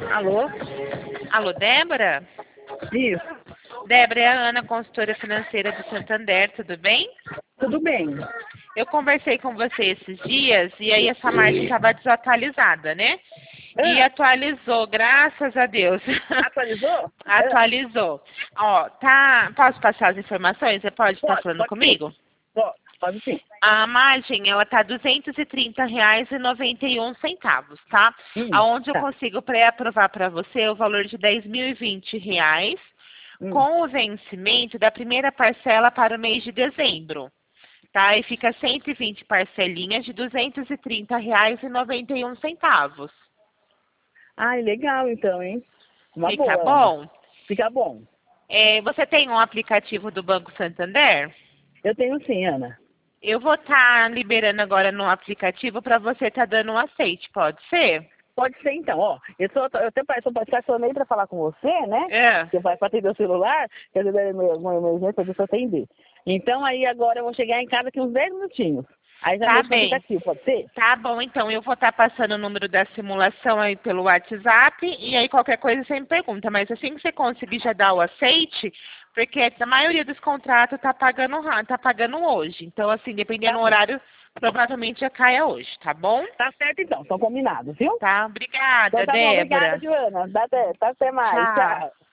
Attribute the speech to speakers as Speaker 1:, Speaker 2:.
Speaker 1: Alô?
Speaker 2: Alô, Débora?
Speaker 1: Isso.
Speaker 2: Débora, é a Ana, consultora financeira do Santander, tudo bem?
Speaker 1: Tudo bem.
Speaker 2: Eu conversei com você esses dias e aí essa margem estava desatualizada, né? E
Speaker 1: Ah,
Speaker 2: atualizou, graças a Deus.
Speaker 1: atualizou?
Speaker 2: Atualizou. Ó, tá. Posso passar as informações? Você pode estar falando
Speaker 1: Pode sim.
Speaker 2: comigo?
Speaker 1: Pode sim.
Speaker 2: A margem, ela tá R$ 230,91, tá? Aonde eu
Speaker 1: Tá.
Speaker 2: consigo pré-aprovar para você o valor de R$ 10.020,
Speaker 1: Hum.
Speaker 2: com o vencimento da primeira parcela para o mês de dezembro, tá? E fica 120 parcelinhas de R$ 230,91.
Speaker 1: Ai, legal então, hein? Uma
Speaker 2: Fica
Speaker 1: boa, Ana.
Speaker 2: bom?
Speaker 1: Fica bom.
Speaker 2: Você tem um aplicativo do Banco Santander?
Speaker 1: Eu tenho sim, Ana.
Speaker 2: Eu vou estar liberando agora no aplicativo para você estar dando um aceite, pode ser?
Speaker 1: Pode ser então, ó. Eu até estacionei para falar com você, né?
Speaker 2: É.
Speaker 1: Você vai para atender o celular, quer dizer, uma emergência, deixa eu atender. Então aí agora eu vou chegar em casa aqui uns 10 minutinhos. Aí já
Speaker 2: Tá
Speaker 1: mexo no
Speaker 2: bem.
Speaker 1: aplicativo, pode ser?
Speaker 2: Tá bom, então eu vou estar passando o número da simulação aí pelo WhatsApp e aí qualquer coisa você me pergunta. Mas assim que você conseguir já dar o aceite, porque a maioria dos contratos tá pagando hoje. Então, assim, dependendo
Speaker 1: Tá
Speaker 2: do
Speaker 1: bom.
Speaker 2: horário, provavelmente já caia hoje, tá bom?
Speaker 1: Tá certo então, estão combinados, viu?
Speaker 2: Tá,
Speaker 1: Então
Speaker 2: obrigada,
Speaker 1: tá bom, obrigada,
Speaker 2: Débora.
Speaker 1: Joana. Até mais.
Speaker 2: Tchau.
Speaker 1: Tchau.